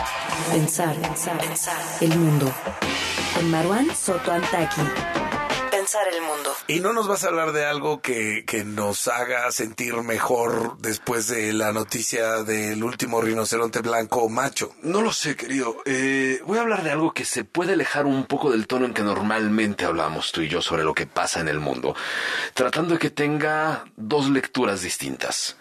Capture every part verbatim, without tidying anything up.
Pensar, pensar, pensar el mundo. Con Marwan Soto Antaki. Pensar el mundo. Y no nos vas a hablar de algo que, que nos haga sentir mejor después de la noticia del último rinoceronte blanco macho. No lo sé, querido. Eh, voy a hablar de algo que se puede alejar un poco del tono en que normalmente hablamos tú y yo sobre lo que pasa en el mundo, tratando de que tenga dos lecturas distintas.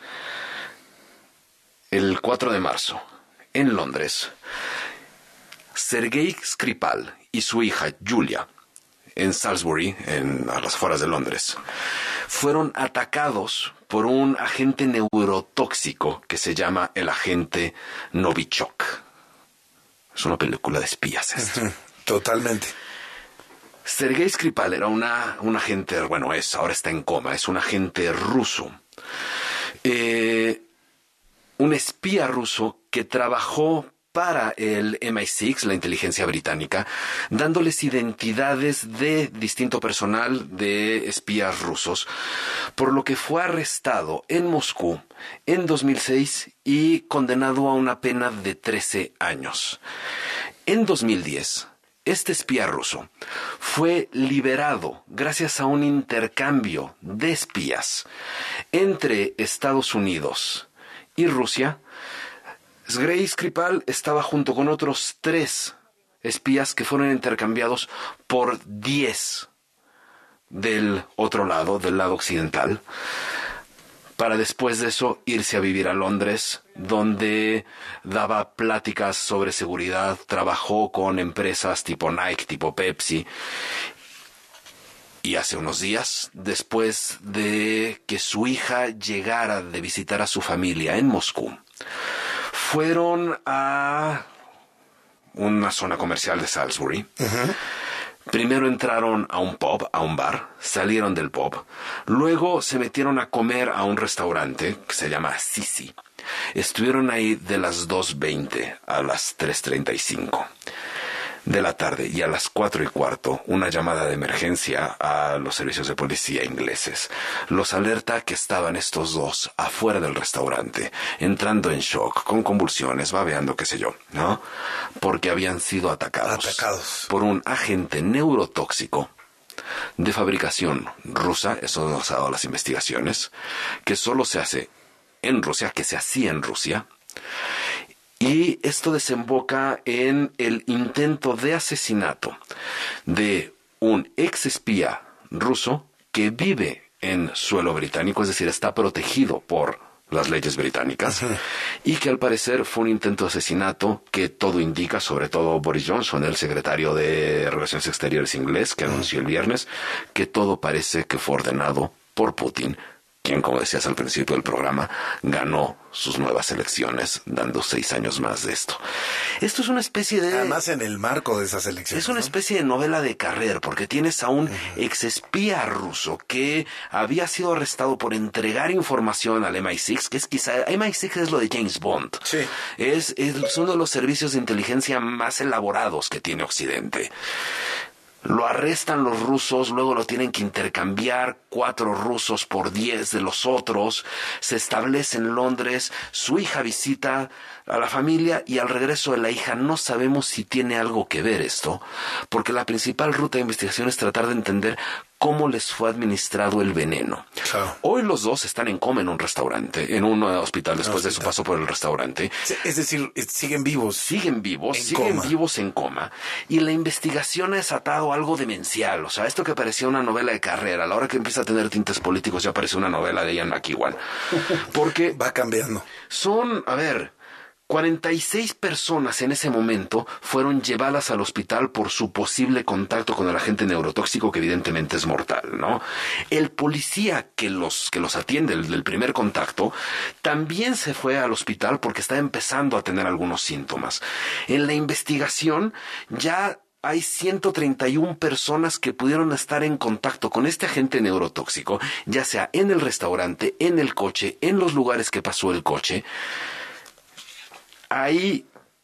El cuatro de marzo, en Londres, Sergei Skripal y su hija Julia, en Salisbury, en, a las afueras de Londres, fueron atacados por un agente neurotóxico que se llama el agente Novichok. Es una película de espías esto. Totalmente. Sergei Skripal era una, un agente, bueno es, ahora está en coma, es un agente ruso. Eh, un espía ruso que trabajó para el M I seis, la inteligencia británica, dándoles identidades de distinto personal de espías rusos, por lo que fue arrestado en Moscú en dos mil seis y condenado a una pena de trece años. En dos mil diez, este espía ruso fue liberado gracias a un intercambio de espías entre Estados Unidos y Rusia. Sergei Skripal estaba junto con otros tres espías que fueron intercambiados por diez del otro lado, del lado occidental, para después de eso irse a vivir a Londres, donde daba pláticas sobre seguridad, trabajó con empresas tipo Nike, tipo Pepsi. Y hace unos días, después de que su hija llegara de visitar a su familia en Moscú, fueron a una zona comercial de Salisbury. Uh-huh. Primero entraron a un pub, a un bar, salieron del pub. Luego se metieron a comer a un restaurante que se llama Sisi. Estuvieron ahí de las dos veinte a las tres treinta y cinco de la tarde, y a las cuatro y cuarto una llamada de emergencia a los servicios de policía ingleses. Los alerta que estaban estos dos afuera del restaurante, entrando en shock, con convulsiones, babeando, qué sé yo, ¿no? Porque habían sido atacados, atacados. por un agente neurotóxico de fabricación rusa, eso nos ha dado las investigaciones, que solo se hace en Rusia, que se hacía en Rusia. Y esto desemboca en el intento de asesinato de un ex espía ruso que vive en suelo británico, es decir, está protegido por las leyes británicas, uh-huh. y que al parecer fue un intento de asesinato que todo indica, sobre todo Boris Johnson, el secretario de Relaciones Exteriores inglés, que uh-huh. anunció el viernes, que todo parece que fue ordenado por Putin, quien, como decías al principio del programa, ganó sus nuevas elecciones, dando seis años más de esto. Esto es una especie de... Además, en el marco de esas elecciones. Es una, ¿no?, especie de novela de Carrer, porque tienes a un uh-huh. exespía ruso que había sido arrestado por entregar información al M I seis, que es quizá... M I seis es lo de James Bond. Sí. Es, es uno de los servicios de inteligencia más elaborados que tiene Occidente. Lo arrestan los rusos, luego lo tienen que intercambiar, cuatro rusos por diez de los otros. Se establece en Londres, su hija visita a la familia y al regreso de la hija no sabemos si tiene algo que ver esto, porque la principal ruta de investigación es tratar de entender cómo les fue administrado el veneno. Claro. Hoy los dos están en coma en un restaurante, en un uh, hospital después hospital. de su paso por el restaurante. Es decir, siguen vivos. Siguen vivos, en siguen coma. vivos en coma. Y la investigación ha desatado algo demencial. O sea, esto que parecía una novela de Carrera, a la hora que empieza a tener tintes políticos ya parece una novela de Ian McEwan. Porque va cambiando. Son, a ver... cuarenta y seis personas en ese momento fueron llevadas al hospital por su posible contacto con el agente neurotóxico, que evidentemente es mortal, ¿no? El policía que los, que los atiende, el del primer contacto, también se fue al hospital porque está empezando a tener algunos síntomas. En la investigación ya hay ciento treinta y una personas que pudieron estar en contacto con este agente neurotóxico, ya sea en el restaurante, en el coche, en los lugares que pasó el coche. Hay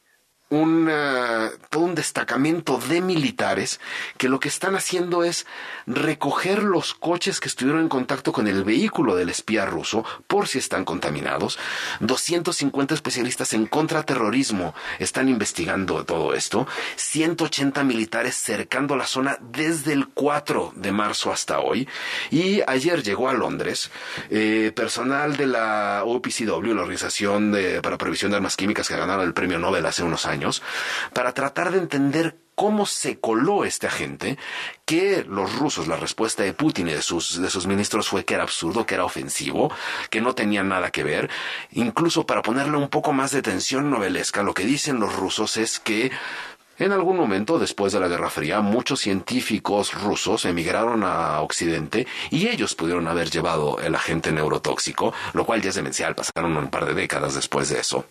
un, uh, todo un destacamento de militares que lo que están haciendo es recoger los coches que estuvieron en contacto con el vehículo del espía ruso por si están contaminados. doscientos cincuenta especialistas en contraterrorismo están investigando todo esto. ciento ochenta militares cercando la zona desde el cuatro de marzo hasta hoy. Y ayer llegó a Londres eh, personal de la O P C W, la Organización de, para Prohibición de Armas Químicas, que ganaron el premio Nobel hace unos años, para tratar de entender cómo se coló este agente, que los rusos, la respuesta de Putin y de sus, de sus ministros fue que era absurdo, que era ofensivo, que no tenía nada que ver. Incluso para ponerle un poco más de tensión novelesca, lo que dicen los rusos es que en algún momento, después de la Guerra Fría, muchos científicos rusos emigraron a Occidente y ellos pudieron haber llevado el agente neurotóxico, lo cual ya es demencial, pasaron un par de décadas después de eso.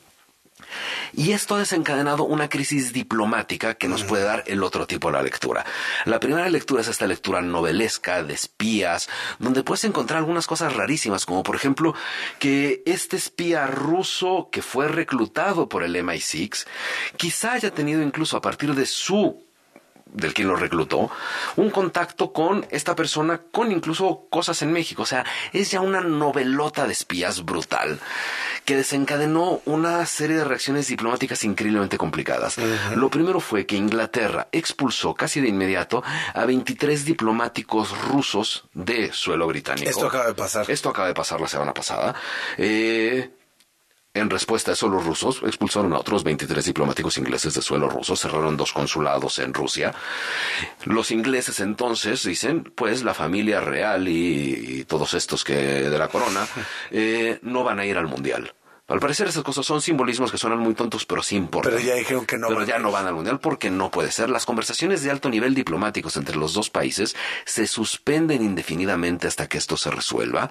Y esto ha desencadenado una crisis diplomática que nos puede dar el otro tipo de la lectura. La primera lectura es esta lectura novelesca de espías, donde puedes encontrar algunas cosas rarísimas, como por ejemplo que este espía ruso que fue reclutado por el M I seis quizá haya tenido incluso a partir de su del quien lo reclutó, un contacto con esta persona, con incluso cosas en México. O sea, es ya una novelota de espías brutal que desencadenó una serie de reacciones diplomáticas increíblemente complicadas. Uh-huh. Lo primero fue que Inglaterra expulsó casi de inmediato a veintitrés diplomáticos rusos de suelo británico. Esto acaba de pasar. Esto acaba de pasar la semana pasada. Eh... En respuesta a eso, los rusos expulsaron a otros veintitrés diplomáticos ingleses de suelo ruso, cerraron dos consulados en Rusia. Los ingleses entonces dicen, pues la familia real y, y todos estos que de la corona eh, no van a ir al mundial. Al parecer esas cosas son simbolismos que suenan muy tontos, pero sí importan. Pero ya dijeron que no. Pero van ya no van al mundial porque no puede ser. Las conversaciones de alto nivel diplomáticos entre los dos países se suspenden indefinidamente hasta que esto se resuelva.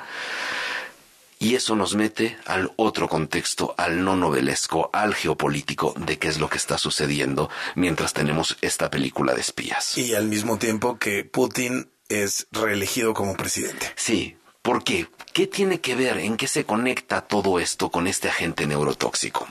Y eso nos mete al otro contexto, al no novelesco, al geopolítico de qué es lo que está sucediendo mientras tenemos esta película de espías. Y al mismo tiempo que Putin es reelegido como presidente. Sí, ¿por qué? ¿Qué tiene que ver? ¿En qué se conecta todo esto con este agente neurotóxico?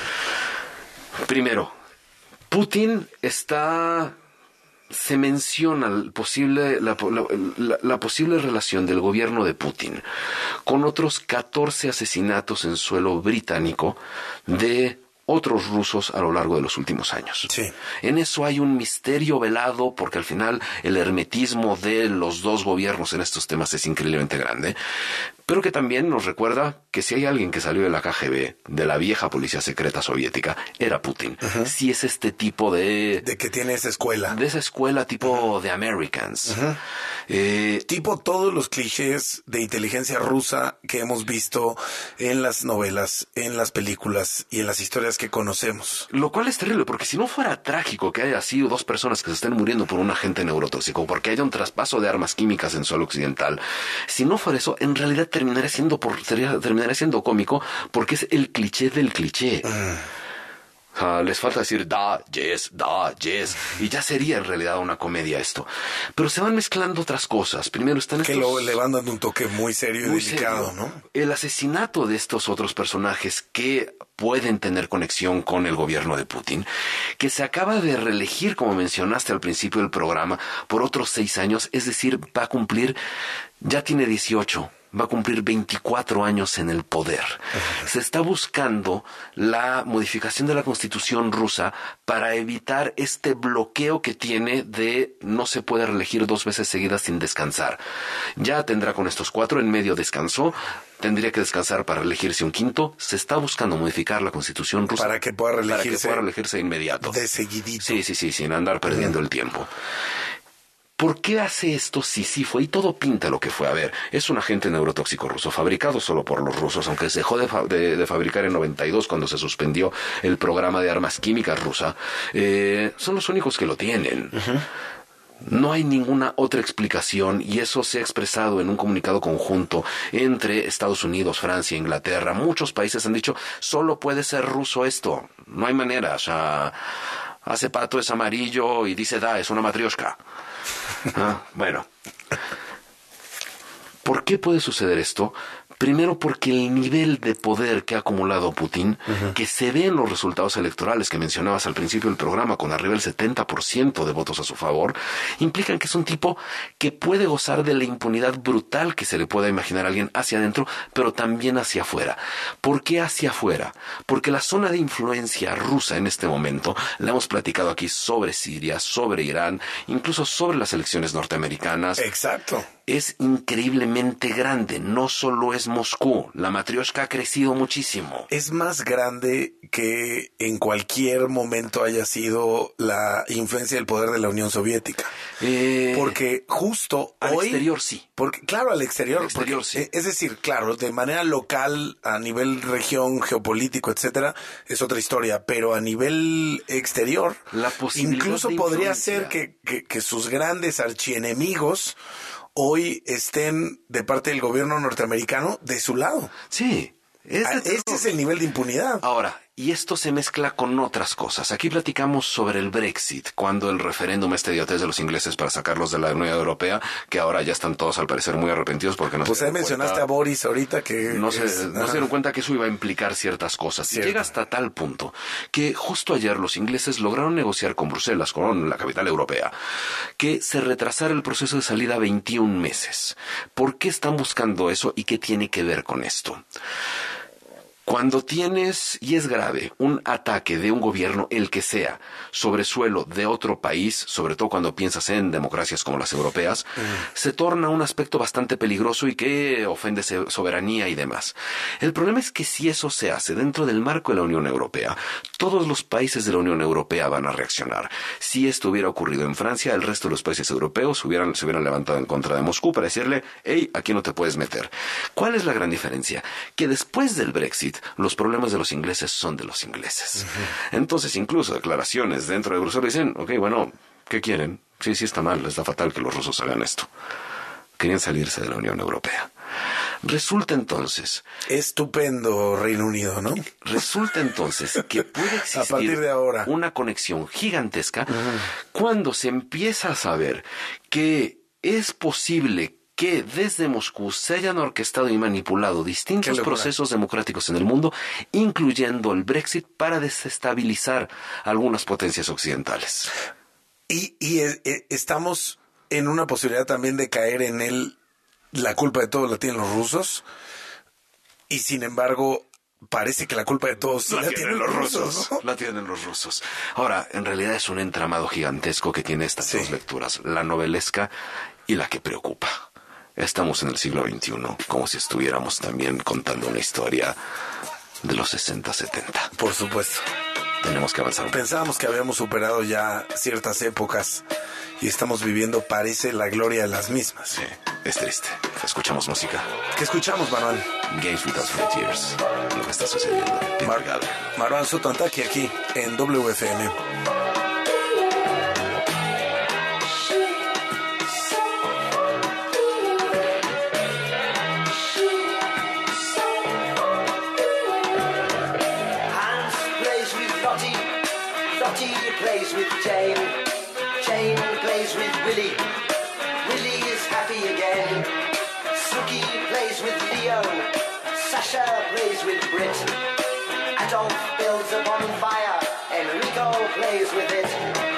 Primero, Putin está... Se menciona el posible, la, la, la posible relación del gobierno de Putin con otros catorce asesinatos en suelo británico de otros rusos a lo largo de los últimos años. Sí. En eso hay un misterio velado porque al final el hermetismo de los dos gobiernos en estos temas es increíblemente grande, pero que también nos recuerda que si hay alguien que salió de la K G B, de la vieja policía secreta soviética, era Putin. Uh-huh. Si es este tipo de... De que tiene esa escuela. De esa escuela tipo uh-huh. de Americans. Uh-huh. Eh, tipo todos los clichés de inteligencia rusa que hemos visto en las novelas, en las películas y en las historias que conocemos. Lo cual es terrible, porque si no fuera trágico que haya sido dos personas que se estén muriendo por un agente neurotóxico, porque haya un traspaso de armas químicas en suelo occidental, si no fuera eso, en realidad terminaría siendo, por, terminaría siendo cómico, porque es el cliché del cliché. Uh. Uh, les falta decir da, yes, da, yes, y ya sería en realidad una comedia esto. Pero se van mezclando otras cosas. Primero están estos... Que lo, le van dando un toque muy serio muy y delicado, serio. ¿no? El asesinato de estos otros personajes que pueden tener conexión con el gobierno de Putin, que se acaba de reelegir, como mencionaste al principio del programa, por otros seis años, es decir, va a cumplir, ya tiene dieciocho. Va a cumplir veinticuatro años en el poder. Uh-huh. Se está buscando la modificación de la Constitución rusa para evitar este bloqueo que tiene de no se puede reelegir dos veces seguidas sin descansar. Ya tendrá con estos cuatro, en medio descansó, tendría que descansar para reelegirse un quinto. Se está buscando modificar la Constitución rusa para que pueda reelegirse, para que pueda reelegirse de inmediato. De seguidito. Sí, sí, sí, sin andar perdiendo uh-huh. el tiempo. ¿Por qué hace esto si sí fue? Y todo pinta lo que fue. A ver, es un agente neurotóxico ruso, fabricado solo por los rusos, aunque se dejó de, fa- de, de fabricar en noventa y dos cuando se suspendió el programa de armas químicas rusa. Eh, son los únicos que lo tienen. Uh-huh. No hay ninguna otra explicación y eso se ha expresado en un comunicado conjunto entre Estados Unidos, Francia, Inglaterra. Muchos países han dicho, solo puede ser ruso esto. No hay manera. O sea, hace pato, es amarillo y dice da, es una matrioshka. Ah, bueno, ¿por qué puede suceder esto? Primero porque el nivel de poder que ha acumulado Putin, uh-huh. que se ve en los resultados electorales que mencionabas al principio del programa, con arriba del setenta por ciento de votos a su favor, implican que es un tipo que puede gozar de la impunidad brutal que se le pueda imaginar a alguien hacia adentro, pero también hacia afuera. ¿Por qué hacia afuera? Porque la zona de influencia rusa en este momento, la hemos platicado aquí sobre Siria, sobre Irán, incluso sobre las elecciones norteamericanas. Exacto. Es increíblemente grande, no solo es Moscú, la matrioshka ha crecido muchísimo. Es más grande que en cualquier momento haya sido la influencia del poder de la Unión Soviética. Eh, porque justo al hoy... exterior sí. Porque, claro, al exterior. Al exterior porque, sí. Es decir, claro, de manera local, a nivel región, geopolítico, etcétera, es otra historia. Pero a nivel exterior, la posibilidad incluso de podría influencia. ser que, que, que sus grandes archienemigos hoy estén de parte del gobierno norteamericano de su lado. Sí. Es ah, este es el nivel de impunidad. Ahora, y esto se mezcla con otras cosas. Aquí platicamos sobre el Brexit, cuando el referéndum este idiotez de los ingleses para sacarlos de la Unión Europea, que ahora ya están todos al parecer muy arrepentidos porque no pues se ahí mencionaste cuenta, a Boris ahorita que... No, es, se, no se dieron cuenta que eso iba a implicar ciertas cosas. Cierto. Y llega hasta tal punto que justo ayer los ingleses lograron negociar con Bruselas, con la capital europea, que se retrasara el proceso de salida veintiún meses. ¿Por qué están buscando eso y qué tiene que ver con esto? Cuando tienes, y es grave, un ataque de un gobierno, el que sea, sobre suelo de otro país, sobre todo cuando piensas en democracias como las europeas, mm. se torna un aspecto bastante peligroso y que ofende soberanía y demás. El problema es que si eso se hace dentro del marco de la Unión Europea, todos los países de la Unión Europea van a reaccionar. Si esto hubiera ocurrido en Francia, el resto de los países europeos hubieran, se hubieran levantado en contra de Moscú para decirle, hey, aquí no te puedes meter. ¿Cuál es la gran diferencia? Que después del Brexit, los problemas de los ingleses son de los ingleses. Uh-huh. Entonces, incluso declaraciones dentro de Bruselas dicen, ok, bueno, ¿qué quieren? Sí, sí está mal, está fatal que los rusos hagan esto. Querían salirse de la Unión Europea. Resulta entonces... Estupendo Reino Unido, ¿no? Resulta entonces que puede existir a partir de ahora una conexión gigantesca uh-huh. cuando se empieza a saber que es posible que desde Moscú se hayan orquestado y manipulado distintos procesos democráticos en el mundo, incluyendo el Brexit, para desestabilizar algunas potencias occidentales. Y, y es, es, estamos en una posibilidad también de caer en el la culpa de todo la tienen los rusos, y sin embargo parece que la culpa de todos sí la, la tienen, tienen los rusos, rusos, ¿no? La tienen los rusos. Ahora, en realidad es un entramado gigantesco que tiene estas sí. dos lecturas, la novelesca y la que preocupa. Estamos en el siglo veintiuno, como si estuviéramos también contando una historia de los sesenta, setenta. Por supuesto. Tenemos que avanzar. Pensábamos que habíamos superado ya ciertas épocas y estamos viviendo, parece, la gloria de las mismas. Sí, es triste. Escuchamos música. ¿Qué escuchamos, Manuel? Games Without Frontiers. Lo que está sucediendo. Mar- Maruán Soto Antaki aquí en W F M. Plays with Jane, Jane plays with Willie, Willie is happy again. Suki plays with Leo, Sasha plays with Brit. Adolf builds a bonfire, Enrico plays with it.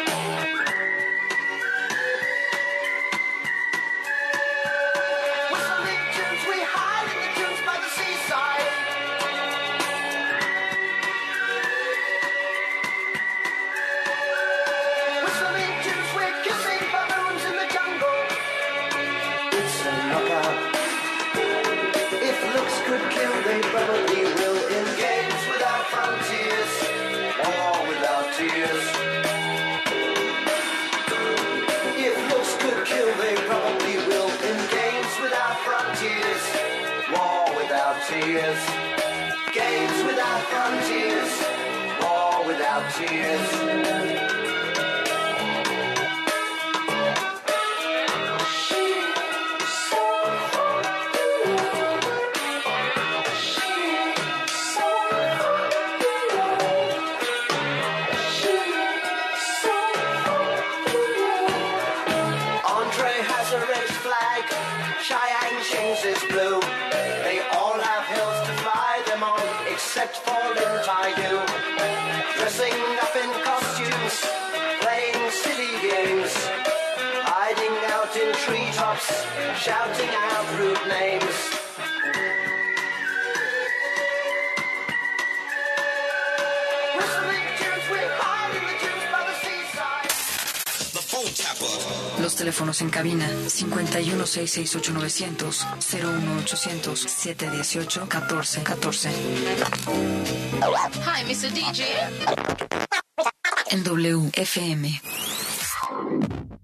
With some big tunes we hide in the tunes by the seaside. They probably will in games without frontiers, war without tears. If looks could kill, they probably will in games without frontiers, war without tears. Games without frontiers, war without tears. Cheyenne Shings is blue. They all set for Lintayu, dressing up in costumes, playing silly games, hiding out in treetops, shouting out rude names. Whistling tunes, we hide in the tunes by the seaside. The phone tapper. Los teléfonos en cabina cincuenta y uno, seiscientos sesenta y ocho, novecientos, cero uno ochocientos, setecientos dieciocho, catorce catorce. Hi, mister D J. En W F M.